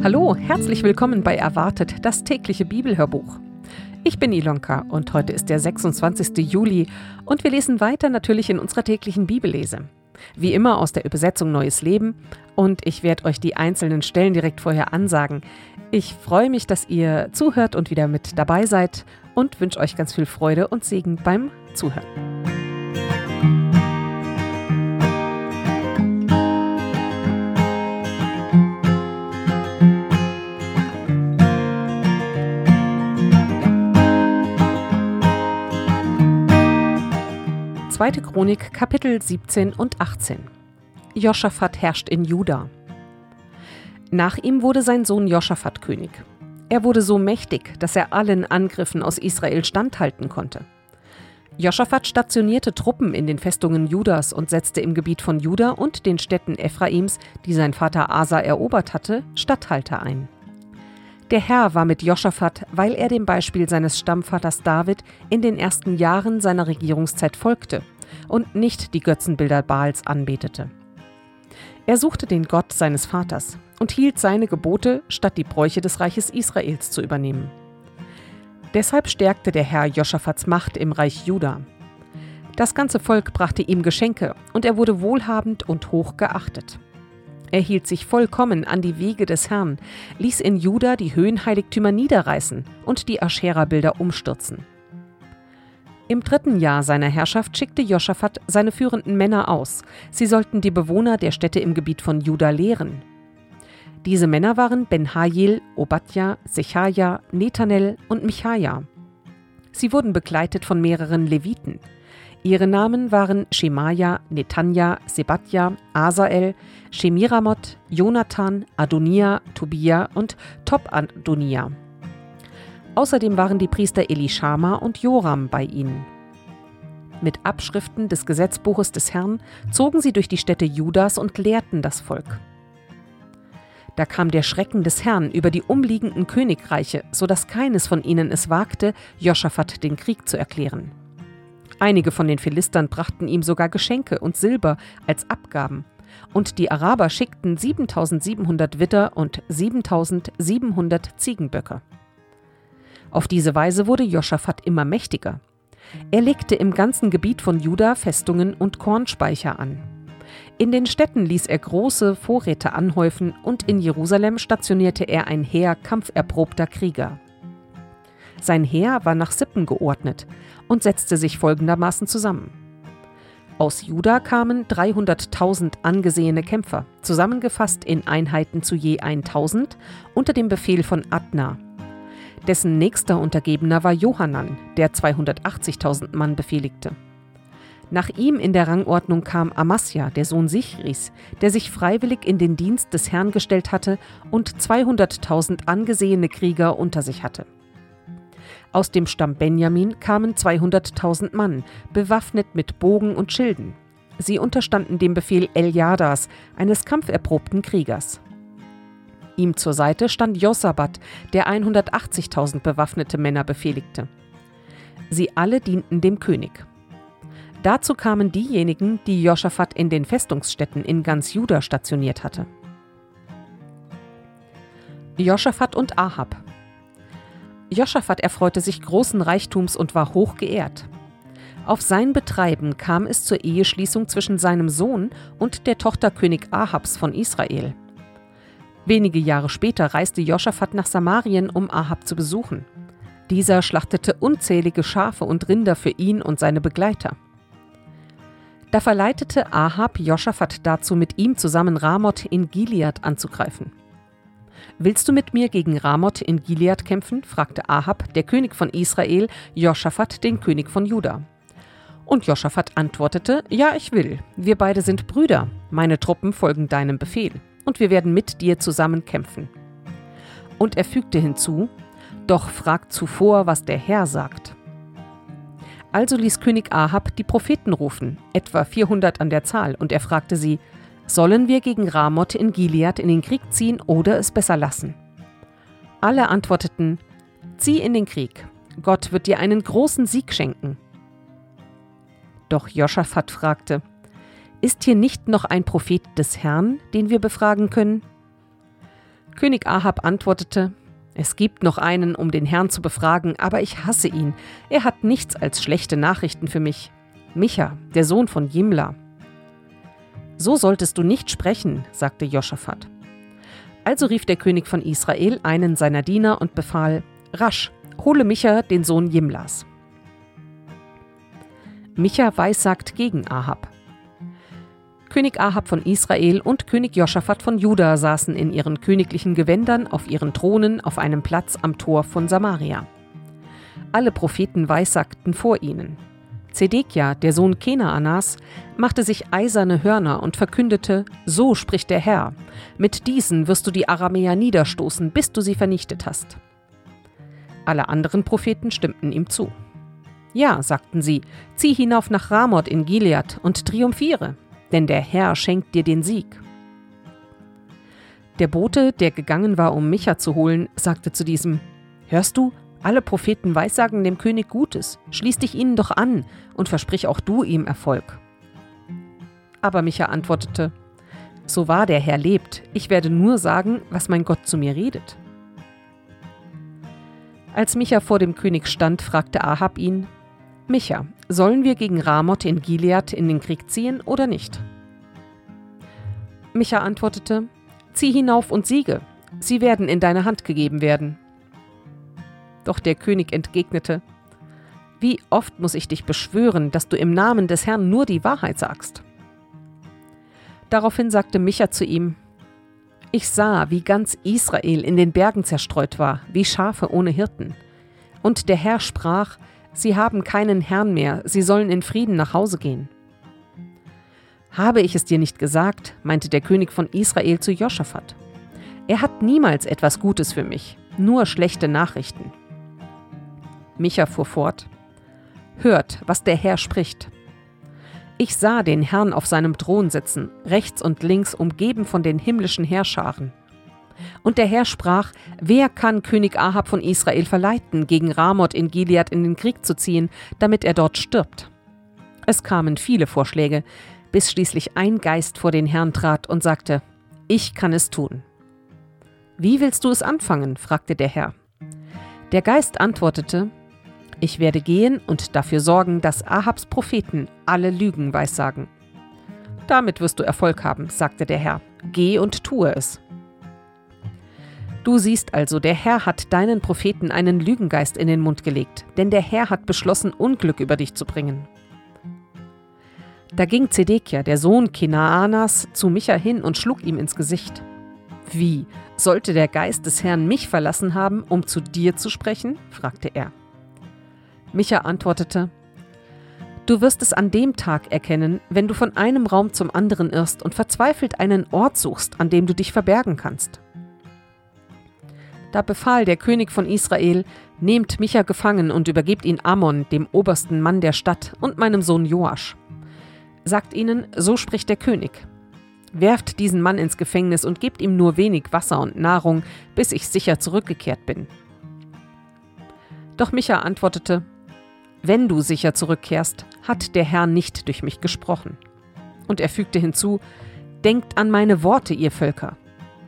Hallo, herzlich willkommen bei Erwartet, das tägliche Bibelhörbuch. Ich bin Ilonka und heute ist der 26. Juli und wir lesen weiter natürlich in unserer täglichen Bibellese. Wie immer aus der Übersetzung Neues Leben und ich werde euch die einzelnen Stellen direkt vorher ansagen. Ich freue mich, dass ihr zuhört und wieder mit dabei seid und wünsche euch ganz viel Freude und Segen beim Zuhören. Zweite Chronik, Kapitel 17 und 18. Joschafat herrscht in Juda. Nach ihm wurde sein Sohn Joschafat König. Er wurde so mächtig, dass er allen Angriffen aus Israel standhalten konnte. Joschafat stationierte Truppen in den Festungen Judas und setzte im Gebiet von Juda und den Städten Ephraims, die sein Vater Asa erobert hatte, Statthalter ein. Der Herr war mit Joschafat, weil er dem Beispiel seines Stammvaters David in den ersten Jahren seiner Regierungszeit folgte und nicht die Götzenbilder Baals anbetete. Er suchte den Gott seines Vaters und hielt seine Gebote, statt die Bräuche des Reiches Israels zu übernehmen. Deshalb stärkte der Herr Joschafats Macht im Reich Juda. Das ganze Volk brachte ihm Geschenke und er wurde wohlhabend und hoch geachtet. Er hielt sich vollkommen an die Wege des Herrn, ließ in Juda die Höhenheiligtümer niederreißen und die Aschera-Bilder umstürzen. Im 3. Jahr seiner Herrschaft schickte Joschafat seine führenden Männer aus. Sie sollten die Bewohner der Städte im Gebiet von Juda lehren. Diese Männer waren Ben-Hajel, Obadja, Sechaja, Nethanel und Michaja. Sie wurden begleitet von mehreren Leviten. Ihre Namen waren Schemaja, Netanja, Sebadja, Asael, Shemiramot, Jonathan, Adonia, Tobia und Tob-Adonia. Außerdem waren die Priester Elischama und Joram bei ihnen. Mit Abschriften des Gesetzbuches des Herrn zogen sie durch die Städte Judas und lehrten das Volk. Da kam der Schrecken des Herrn über die umliegenden Königreiche, sodass keines von ihnen es wagte, Joschafat den Krieg zu erklären. Einige von den Philistern brachten ihm sogar Geschenke und Silber als Abgaben, und die Araber schickten 7.700 Widder und 7.700 Ziegenböcke. Auf diese Weise wurde Joschafat immer mächtiger. Er legte im ganzen Gebiet von Juda Festungen und Kornspeicher an. In den Städten ließ er große Vorräte anhäufen und in Jerusalem stationierte er ein Heer kampferprobter Krieger. Sein Heer war nach Sippen geordnet und setzte sich folgendermaßen zusammen. Aus Juda kamen 300.000 angesehene Kämpfer, zusammengefasst in Einheiten zu je 1.000 unter dem Befehl von Adna. Dessen nächster Untergebener war Johanan, der 280.000 Mann befehligte. Nach ihm in der Rangordnung kam Amasja, der Sohn Sichris, der sich freiwillig in den Dienst des Herrn gestellt hatte und 200.000 angesehene Krieger unter sich hatte. Aus dem Stamm Benjamin kamen 200.000 Mann, bewaffnet mit Bogen und Schilden. Sie unterstanden dem Befehl Eljadas, eines kampferprobten Kriegers. Ihm zur Seite stand Josabat, der 180.000 bewaffnete Männer befehligte. Sie alle dienten dem König. Dazu kamen diejenigen, die Joschafat in den Festungsstädten in ganz Juda stationiert hatte. Joschafat und Ahab. Joschafat erfreute sich großen Reichtums und war hoch geehrt. Auf sein Betreiben kam es zur Eheschließung zwischen seinem Sohn und der Tochter König Ahabs von Israel. Wenige Jahre später reiste Joschafat nach Samarien, um Ahab zu besuchen. Dieser schlachtete unzählige Schafe und Rinder für ihn und seine Begleiter. Da verleitete Ahab Joschafat dazu, mit ihm zusammen Ramoth in Gilead anzugreifen. »Willst du mit mir gegen Ramoth in Gilead kämpfen?« fragte Ahab, der König von Israel, Joschafat, den König von Juda. Und Joschafat antwortete: »Ja, ich will. Wir beide sind Brüder. Meine Truppen folgen deinem Befehl. Und wir werden mit dir zusammen kämpfen.« Und er fügte hinzu: »Doch fragt zuvor, was der Herr sagt.« Also ließ König Ahab die Propheten rufen, etwa 400 an der Zahl, und er fragte sie: »Sollen wir gegen Ramoth in Gilead in den Krieg ziehen oder es besser lassen?« Alle antworteten: »Zieh in den Krieg. Gott wird dir einen großen Sieg schenken.« Doch Joschafat fragte: »Ist hier nicht noch ein Prophet des Herrn, den wir befragen können?« König Ahab antwortete: Es gibt noch einen, um den Herrn zu befragen, aber ich hasse ihn. Er hat nichts als schlechte Nachrichten für mich. Micha, der Sohn von Jimla. So solltest du nicht sprechen, sagte Joschafat. Also rief der König von Israel einen seiner Diener und befahl: Rasch, hole Micha, den Sohn Jimlas. Micha weissagt gegen Ahab. König Ahab von Israel und König Joschafat von Juda saßen in ihren königlichen Gewändern auf ihren Thronen auf einem Platz am Tor von Samaria. Alle Propheten weissagten vor ihnen. Zedekia, der Sohn Kenaanas, machte sich eiserne Hörner und verkündete: So spricht der Herr, mit diesen wirst du die Aramäer niederstoßen, bis du sie vernichtet hast. Alle anderen Propheten stimmten ihm zu. Ja, sagten sie, zieh hinauf nach Ramoth in Gilead und triumphiere, denn der Herr schenkt dir den Sieg. Der Bote, der gegangen war, um Micha zu holen, sagte zu diesem: Hörst du, alle Propheten weissagen dem König Gutes, schließ dich ihnen doch an und versprich auch du ihm Erfolg. Aber Micha antwortete: So wahr der Herr lebt, ich werde nur sagen, was mein Gott zu mir redet. Als Micha vor dem König stand, fragte Ahab ihn: Micha, sollen wir gegen Ramoth in Gilead in den Krieg ziehen oder nicht? Micha antwortete: Zieh hinauf und siege, sie werden in deine Hand gegeben werden. Doch der König entgegnete: Wie oft muss ich dich beschwören, dass du im Namen des Herrn nur die Wahrheit sagst? Daraufhin sagte Micha zu ihm: Ich sah, wie ganz Israel in den Bergen zerstreut war, wie Schafe ohne Hirten. Und der Herr sprach: Sie haben keinen Herrn mehr, sie sollen in Frieden nach Hause gehen. Habe ich es dir nicht gesagt, meinte der König von Israel zu Joschafat. Er hat niemals etwas Gutes für mich, nur schlechte Nachrichten. Micha fuhr fort: Hört, was der Herr spricht. Ich sah den Herrn auf seinem Thron sitzen, rechts und links umgeben von den himmlischen Heerscharen. Und der Herr sprach: Wer kann König Ahab von Israel verleiten, gegen Ramoth in Gilead in den Krieg zu ziehen, damit er dort stirbt? Es kamen viele Vorschläge, bis schließlich ein Geist vor den Herrn trat und sagte: Ich kann es tun. Wie willst du es anfangen? Fragte der Herr. Der Geist antwortete: Ich werde gehen und dafür sorgen, dass Ahabs Propheten alle Lügen weissagen. Damit wirst du Erfolg haben, sagte der Herr. Geh und tue es. Du siehst also, der Herr hat deinen Propheten einen Lügengeist in den Mund gelegt, denn der Herr hat beschlossen, Unglück über dich zu bringen. Da ging Zedekia, der Sohn Kenaanas, zu Micha hin und schlug ihm ins Gesicht. Wie, sollte der Geist des Herrn mich verlassen haben, um zu dir zu sprechen? Fragte er. Micha antwortete: Du wirst es an dem Tag erkennen, wenn du von einem Raum zum anderen irrst und verzweifelt einen Ort suchst, an dem du dich verbergen kannst. Da befahl der König von Israel: Nehmt Micha gefangen und übergebt ihn Ammon, dem obersten Mann der Stadt, und meinem Sohn Joasch. Sagt ihnen: So spricht der König. Werft diesen Mann ins Gefängnis und gebt ihm nur wenig Wasser und Nahrung, bis ich sicher zurückgekehrt bin. Doch Micha antwortete: Wenn du sicher zurückkehrst, hat der Herr nicht durch mich gesprochen. Und er fügte hinzu: Denkt an meine Worte, ihr Völker.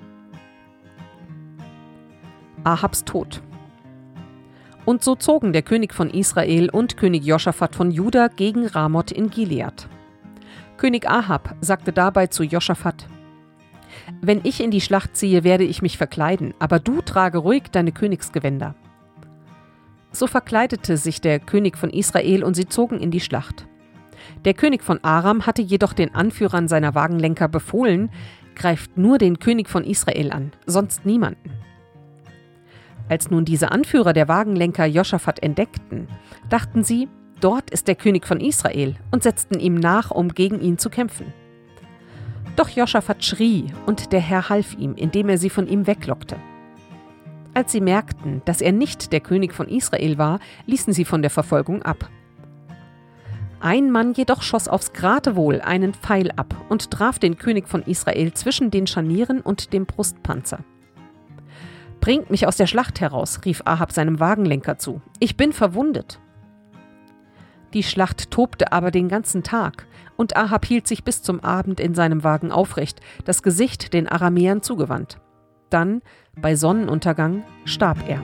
Ahabs Tod. Und so zogen der König von Israel und König Joschafat von Juda gegen Ramoth in Gilead. König Ahab sagte dabei zu Joschafat: Wenn ich in die Schlacht ziehe, werde ich mich verkleiden, aber du trage ruhig deine Königsgewänder. So verkleidete sich der König von Israel und sie zogen in die Schlacht. Der König von Aram hatte jedoch den Anführern seiner Wagenlenker befohlen: Greift nur den König von Israel an, sonst niemanden. Als nun diese Anführer der Wagenlenker Joschafat entdeckten, dachten sie: Dort ist der König von Israel, und setzten ihm nach, um gegen ihn zu kämpfen. Doch Joschafat schrie, und der Herr half ihm, indem er sie von ihm weglockte. Als sie merkten, dass er nicht der König von Israel war, ließen sie von der Verfolgung ab. Ein Mann jedoch schoss aufs Geratewohl einen Pfeil ab und traf den König von Israel zwischen den Scharnieren und dem Brustpanzer. »Bringt mich aus der Schlacht heraus«, rief Ahab seinem Wagenlenker zu. »Ich bin verwundet.« Die Schlacht tobte aber den ganzen Tag, und Ahab hielt sich bis zum Abend in seinem Wagen aufrecht, das Gesicht den Aramäern zugewandt. Dann, bei Sonnenuntergang, starb er.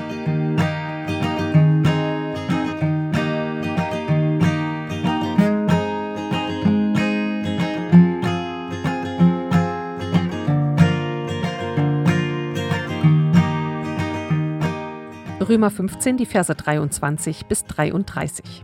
Römer 15, die Verse 23 bis 33.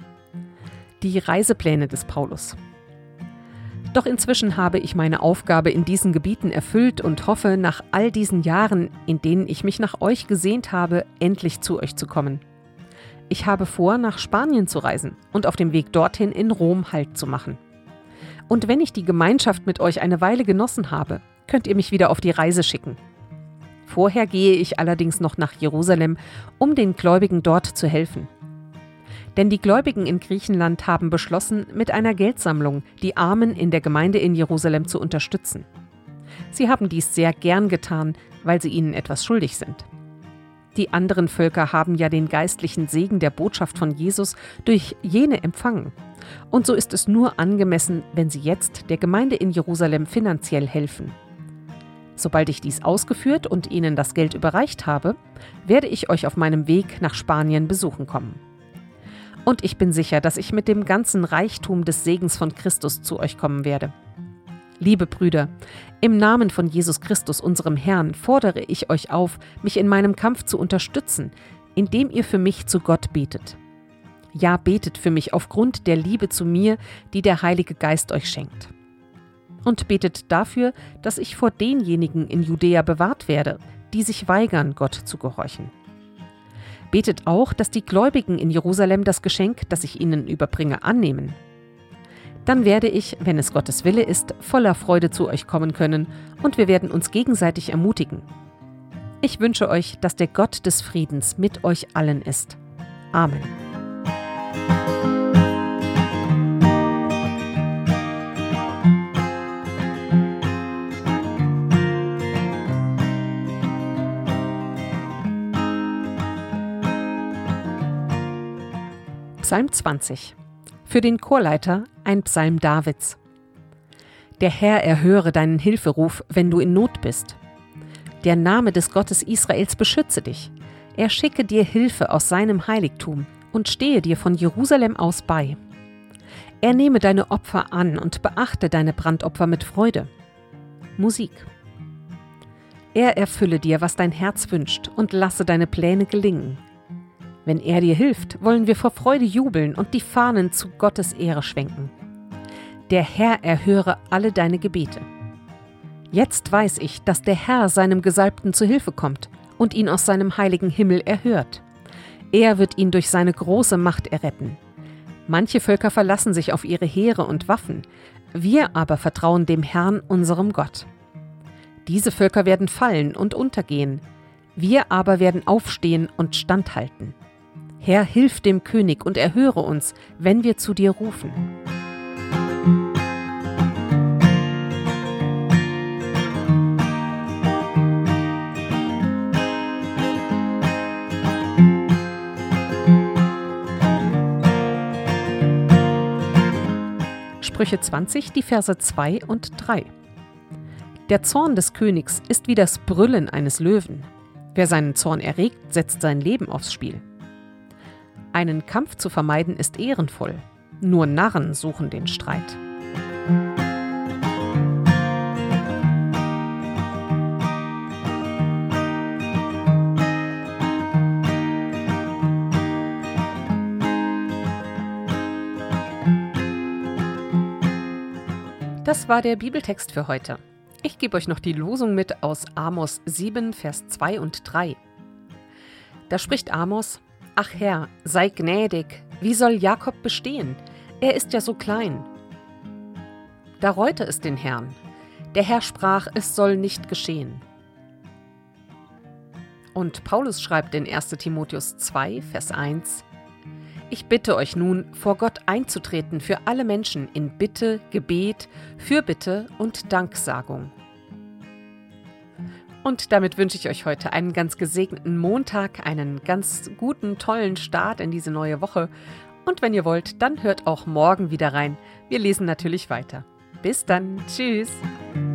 Die Reisepläne des Paulus. Doch inzwischen habe ich meine Aufgabe in diesen Gebieten erfüllt und hoffe, nach all diesen Jahren, in denen ich mich nach euch gesehnt habe, endlich zu euch zu kommen. Ich habe vor, nach Spanien zu reisen und auf dem Weg dorthin in Rom Halt zu machen. Und wenn ich die Gemeinschaft mit euch eine Weile genossen habe, könnt ihr mich wieder auf die Reise schicken. Vorher gehe ich allerdings noch nach Jerusalem, um den Gläubigen dort zu helfen. Denn die Gläubigen in Griechenland haben beschlossen, mit einer Geldsammlung die Armen in der Gemeinde in Jerusalem zu unterstützen. Sie haben dies sehr gern getan, weil sie ihnen etwas schuldig sind. Die anderen Völker haben ja den geistlichen Segen der Botschaft von Jesus durch jene empfangen. Und so ist es nur angemessen, wenn sie jetzt der Gemeinde in Jerusalem finanziell helfen. Sobald ich dies ausgeführt und Ihnen das Geld überreicht habe, werde ich euch auf meinem Weg nach Spanien besuchen kommen. Und ich bin sicher, dass ich mit dem ganzen Reichtum des Segens von Christus zu euch kommen werde. Liebe Brüder, im Namen von Jesus Christus, unserem Herrn, fordere ich euch auf, mich in meinem Kampf zu unterstützen, indem ihr für mich zu Gott betet. Ja, betet für mich aufgrund der Liebe zu mir, die der Heilige Geist euch schenkt. Und betet dafür, dass ich vor denjenigen in Judäa bewahrt werde, die sich weigern, Gott zu gehorchen. Betet auch, dass die Gläubigen in Jerusalem das Geschenk, das ich ihnen überbringe, annehmen. Dann werde ich, wenn es Gottes Wille ist, voller Freude zu euch kommen können und wir werden uns gegenseitig ermutigen. Ich wünsche euch, dass der Gott des Friedens mit euch allen ist. Amen. Psalm 20. Für den Chorleiter ein Psalm Davids. Der Herr erhöre deinen Hilferuf, wenn du in Not bist. Der Name des Gottes Israels beschütze dich. Er schicke dir Hilfe aus seinem Heiligtum und stehe dir von Jerusalem aus bei. Er nehme deine Opfer an und beachte deine Brandopfer mit Freude. Musik. Er erfülle dir, was dein Herz wünscht, und lasse deine Pläne gelingen. Wenn er dir hilft, wollen wir vor Freude jubeln und die Fahnen zu Gottes Ehre schwenken. Der Herr erhöre alle deine Gebete. Jetzt weiß ich, dass der Herr seinem Gesalbten zu Hilfe kommt und ihn aus seinem heiligen Himmel erhört. Er wird ihn durch seine große Macht erretten. Manche Völker verlassen sich auf ihre Heere und Waffen, wir aber vertrauen dem Herrn, unserem Gott. Diese Völker werden fallen und untergehen, wir aber werden aufstehen und standhalten. Herr, hilf dem König und erhöre uns, wenn wir zu dir rufen. Sprüche 20, die Verse 2 und 3. Der Zorn des Königs ist wie das Brüllen eines Löwen. Wer seinen Zorn erregt, setzt sein Leben aufs Spiel. Einen Kampf zu vermeiden ist ehrenvoll. Nur Narren suchen den Streit. Das war der Bibeltext für heute. Ich gebe euch noch die Losung mit aus Amos 7, Vers 2 und 3. Da spricht Amos: Ach Herr, sei gnädig, wie soll Jakob bestehen? Er ist ja so klein. Da reute es den Herrn. Der Herr sprach, es soll nicht geschehen. Und Paulus schreibt in 1. Timotheus 2, Vers 1: Ich bitte euch nun, vor Gott einzutreten für alle Menschen in Bitte, Gebet, Fürbitte und Danksagung. Und damit wünsche ich euch heute einen ganz gesegneten Montag, einen ganz guten, tollen Start in diese neue Woche. Und wenn ihr wollt, dann hört auch morgen wieder rein. Wir lesen natürlich weiter. Bis dann. Tschüss.